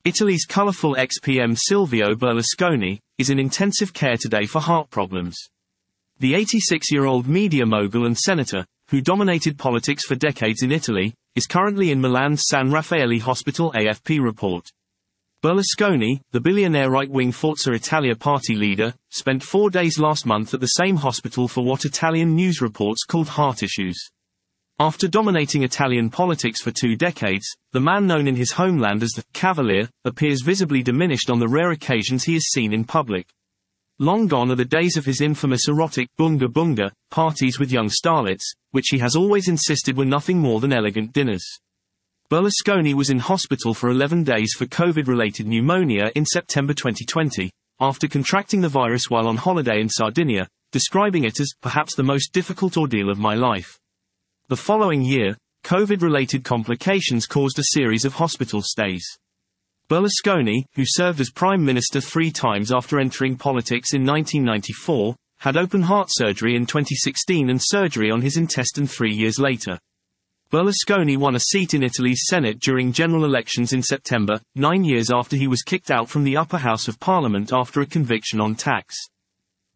Italy's colourful ex-PM Silvio Berlusconi is in intensive care today for heart problems. The 86-year-old media mogul and senator, who dominated politics for decades in Italy, is currently in Milan's San Raffaele Hospital. AFP report. Berlusconi, the billionaire right-wing Forza Italia party leader, spent 4 days last month at the same hospital for what Italian news reports called heart issues. After dominating Italian politics for 2 decades, the man known in his homeland as the Cavalier appears visibly diminished on the rare occasions he is seen in public. Long gone are the days of his infamous erotic bunga bunga parties with young starlets, which he has always insisted were nothing more than elegant dinners. Berlusconi was in hospital for 11 days for COVID-related pneumonia in September 2020, after contracting the virus while on holiday in Sardinia, describing it as perhaps the most difficult ordeal of my life. The following year, COVID-related complications caused a series of hospital stays. Berlusconi, who served as Prime Minister 3 times after entering politics in 1994, had open heart surgery in 2016 and surgery on his intestine 3 years later. Berlusconi won a seat in Italy's Senate during general elections in September, 9 years after he was kicked out from the upper house of parliament after a conviction on tax.